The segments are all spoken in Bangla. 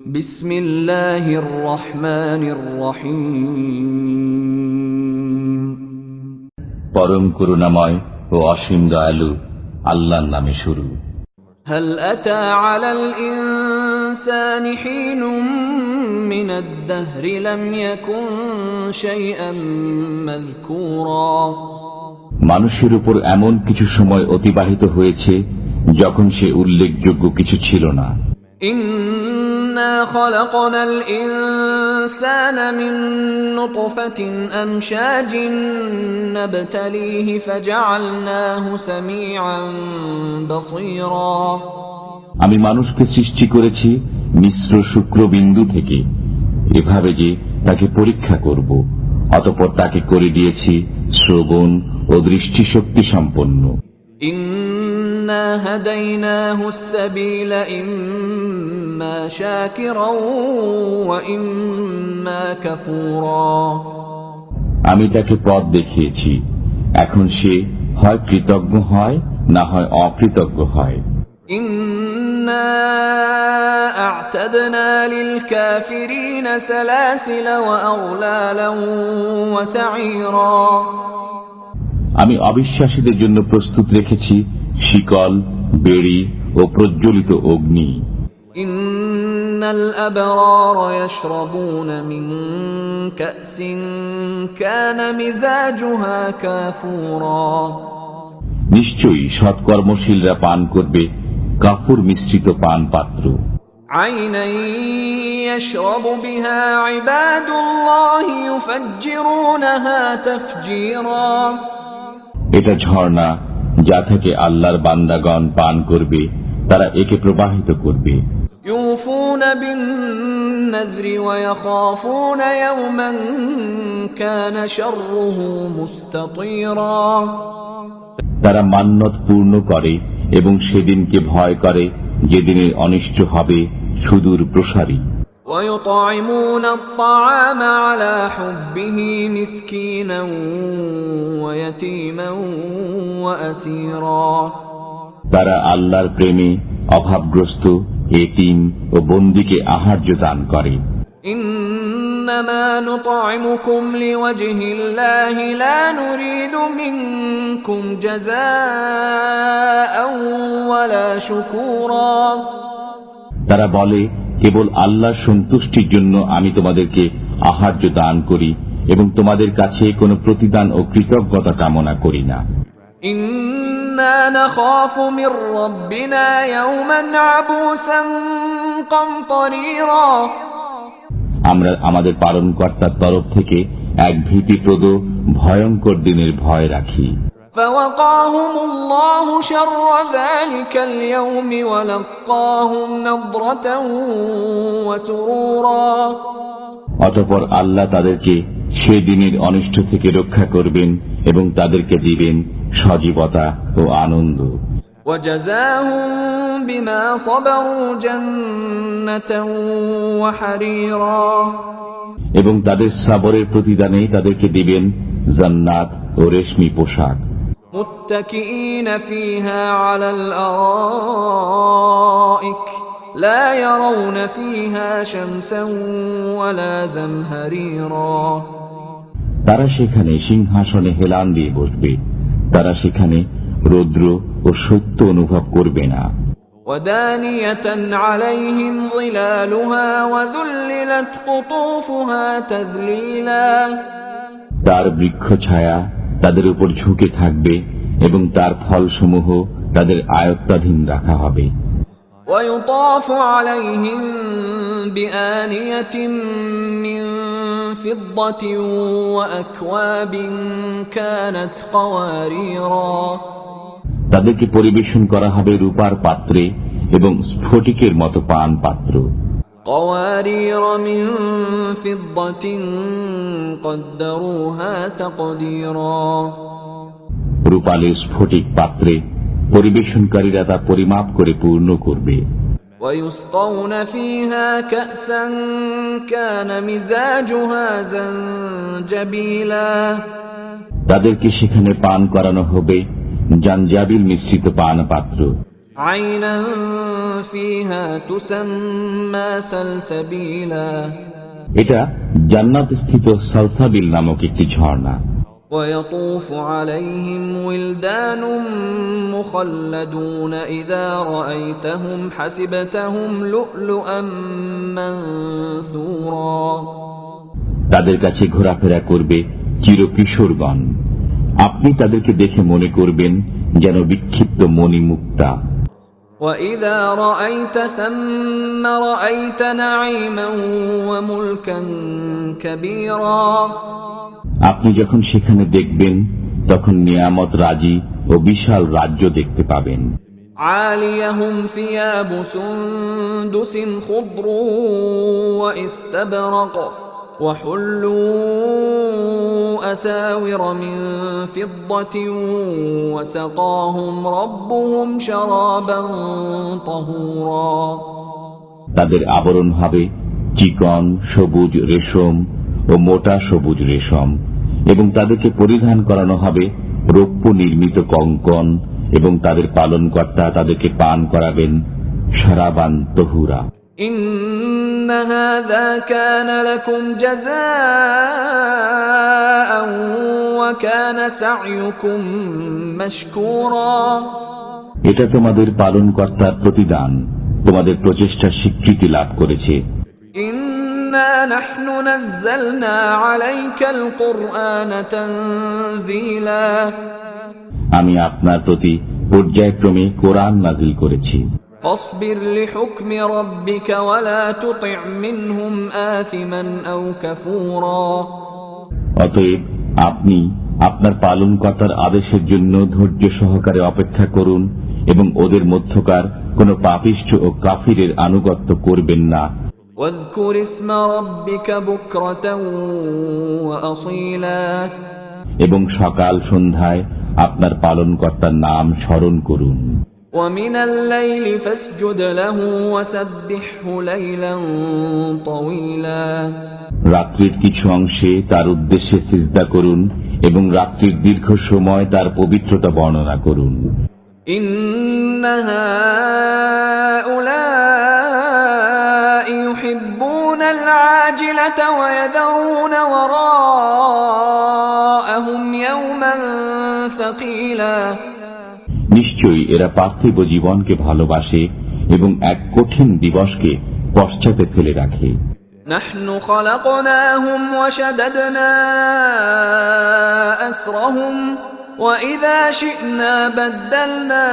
বিসমিল্লাহির রহমানির রহিম। পরম করুণাময় ও অসীম দয়ালু আল্লাহর নামে শুরু। هل أتى على الإنسان حين من الدهر لم يكن شيئا مذكورا। মানুষের উপর এমন কিছু সময় অতিবাহিত হয়েছে যখন সে উল্লেখযোগ্য কিছু ছিল না। إنا خلقنا الإنسان من نطفة أمشاج نبتليه فجعلناه سميعا بصيرا। আমি মানুষকে সৃষ্টি করেছি মিশ্র শুক্রবিন্দু থেকে, এভাবে যে তাকে পরীক্ষা করব, অতঃপর তাকে করে দিয়েছি শ্রবণ ও দৃষ্টিশক্তি সম্পন্ন। إنا هديناه السبيل إما شاكرا وإما كفورا। আমি তাকে পথ দেখিয়েছি, এখন সে হয় কৃতজ্ঞ হয় না হয় অকৃতজ্ঞ হয়। إنا أعتدنا للكافرين سلاسل وأغلالا وسعيرا। আমি অবিশ্বাসীদের জন্য প্রস্তুত রেখেছি শিকল, বেড়ি ও প্রজ্বলিত অগ্নি। إن الأبرار يشربون من كأس كان مزاجها كافورا। নিশ্চয়ই সৎকর্মশীলরা পান করবে কাফুর মিশ্রিত পান পাত্র। عينا يشرب بها عباد الله يفجرونها تفجيرا। এটা ঝর্ণা, যা থেকে আল্লাহর বান্দাগণ পান করবে, তারা একে প্রবাহিত করবে। يوفون بالنذر ويخافون يوما كان شره مستطيرا। তারা মান্যত পূর্ণ করে এবং সেদিনকে ভয় করে যেদিনের অনিষ্ট হবে সুদূর প্রসারী। ويطعمون الطعام على حبه مسكينا ويتيما وأسيرا। তারা আল্লাহর প্রেমে অভাবগ্রস্ত, এতিম ও বন্দীকে আহার্য দান করে। إنما نطعمكم لوجه الله لا نريد منكم جزاء ولا شكورا। তারা বলে, কেবল আল্লাহর সন্তুষ্টির জন্য আমি তোমাদেরকে আহার্য দান করি এবং তোমাদের কাছে কোনো প্রতিদান ও কৃতজ্ঞতা কামনা করি না। إنا نخاف من ربنا يوما عبوسا قمطريرا। আমরা আমাদের পালনকর্তার তরফ থেকে এক ভীতিপ্রদ ভয়ঙ্কর দিনের ভয় রাখি। فوقاهم الله شر ذلك اليوم ولقاهم نضرة وسرورا। অতঃপর আল্লাহ তাদেরকে সে দিনের অনিষ্ট থেকে রক্ষা করবেন এবং তাদেরকে দিবেন সজীবতা ও আনন্দ। وجزاهم بما صبروا جنة وحريرا। এবং তাদের সাবরের প্রতিদানে তাদেরকে দিবেন জান্নাত ও রেশমি পোশাক। متكئين فيها على الأرائك لا يرون فيها شمسا ولا زمهريرا। তারা সেখানে সিংহাসনে হেলান দিয়ে বসবে, তারা সেখানে রৌদ্র ও সত্য অনুভব করবে না। ودانية عليهم ظلالها وذللت قطوفها تذليلا। তার বৃক্ষ ছায়া তাদের উপর ঝুঁকে থাকবে এবং তার ফলসমূহ তাদের আয়ত্তাধীন রাখা হবে। ويطاف عليهم بآنية من فضة وأكواب كانت قواريرا। তাদেরকে পরিবেশন করা হবে রূপার পাত্রে এবং স্ফটিকের মতো পান পাত্র। قوارير من فضة قدروها تقديرا। রূপালী স্ফটিক পাত্রে পরিবেশনকারীরা তা পরিমাপ করে পূর্ণ করবে। ويسقون فيها كأسا كان مزاجها زنجبيلا। তাদেরকে সেখানে পান করানো হবে জাঞ্জাবিল মিশ্রিত পান পাত্র। عينا فيها تسمى سلسبيلا এটা জান্নাত স্থিত সালসাবিল নামক একটি ঝর্ণা। ويطوف عليهم ولدان مخلدون إذا رأيتهم حسبتهم لؤلؤا منثورا তাদের কাছে ঘোরাফেরা করবে চিরকিশোরগণ, আপনি তাদেরকে দেখে মনে করবেন যেন বিক্ষিপ্ত মণিমুক্তা। وإذا رأيت ثم رأيت نعيما وملكا كبيرا আপনি যখন সেখানে দেখবেন তখন নিয়ামত রাজি ও বিশাল রাজ্য দেখতে পাবেন। عاليهم ثياب سندس خضر واستبرق وحلوا أساور من فضة وسقاهم ربهم شرابا طهورا তাদের আবরণ হবে চিকন সবুজ রেশম ও মোটা সবুজ রেশম, এবং তাদেরকে পরিধান করানো হবে রৌপ্য নির্মিত কঙ্কন, এবং তাদের পালনকর্তা তাদেরকে পান করাবেন শারাবান তহুরা। إن هذا كان لكم جزاء وكان سعيكم مشكورا এটা তোমাদের পালনকর্তার প্রতিদান, তোমাদের প্রচেষ্টা স্বীকৃতি লাভ করেছে। إنا نحن نزلنا عليك القرآن تنزيلا আমি আপনার প্রতি পর্যায়ক্রমে কোরআন নাজিল করেছি। فاصبر لحكم ربك ولا تطع منهم آثما أو كفورا অতএব আপনি আপনার পালনকর্তার আদেশের জন্য ধৈর্য সহকারে অপেক্ষা করুন এবং ওদের মধ্যকার কোন পাপিষ্ঠ ও কাফিরের আনুগত্য করবেন না। واذكر اسم ربك بكرة وأصيلا এবং সকাল সন্ধ্যায় আপনার পালনকর্তার নাম স্মরণ করুন। ومن الليل فاسجد له وسبحه ليلا طويلا রাত্রির কিছু অংশে তার উদ্দেশ্যে সিজদা করুন এবং রাত্রির দীর্ঘ সময় তার পবিত্রতা বর্ণনা করুন। إن هؤلاء يحبون العاجلة ويذرون وراءهم يوما ثقيلا নিশ্চয়ই এরা পার্থিব জীবনকে ভালোবাসে এবং এক কঠিন দিবসকে পশ্চাতে ফেলে রাখে। نحن خلقناهم وشددنا أسرهم وإذا شئنا بدلنا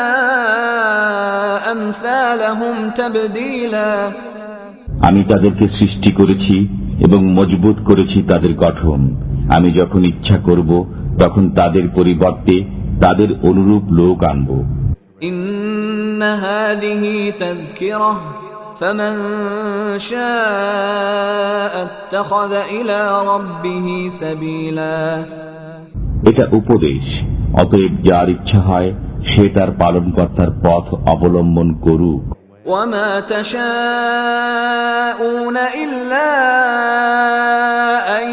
أمثالهم تبديلا আমি তাদেরকে সৃষ্টি করেছি এবং মজবুত করেছি তাদের গঠন। আমি যখন ইচ্ছা করব তখন তাদের পরিবর্তে তাদের অনুরূপ লোক আনব। إن هذه تذكرة فمن شاء اتخذ إلى ربه سبيلا এটা উপদেশ, অতএব যার ইচ্ছা হয় সে তার পালনকর্তার পথ অবলম্বন করুক। وما تشاءون إلا أن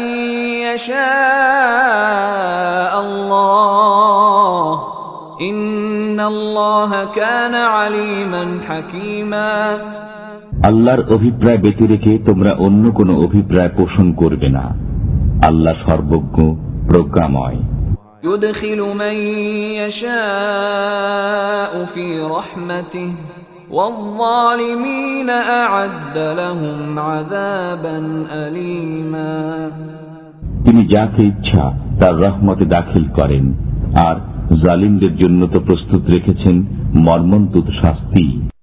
يشاء الله إن الله كان عليما حكيما আল্লাহর অভিপ্রায় ব্যতি রেখে তোমরা অন্য কোনো অভিপ্রায় পোষণ করবে না। আল্লাহ সর্বজ্ঞ প্রজ্ঞাময়। يدخل من يشاء في رحمته والظالمين أعد لهم عذابا أليما তিনি যাকে ইচ্ছা তার রহমতে দাখিল করেন, আর জালিমদের জন্য তো প্রস্তুত রেখেছেন মর্মন্তুদ শাস্তি।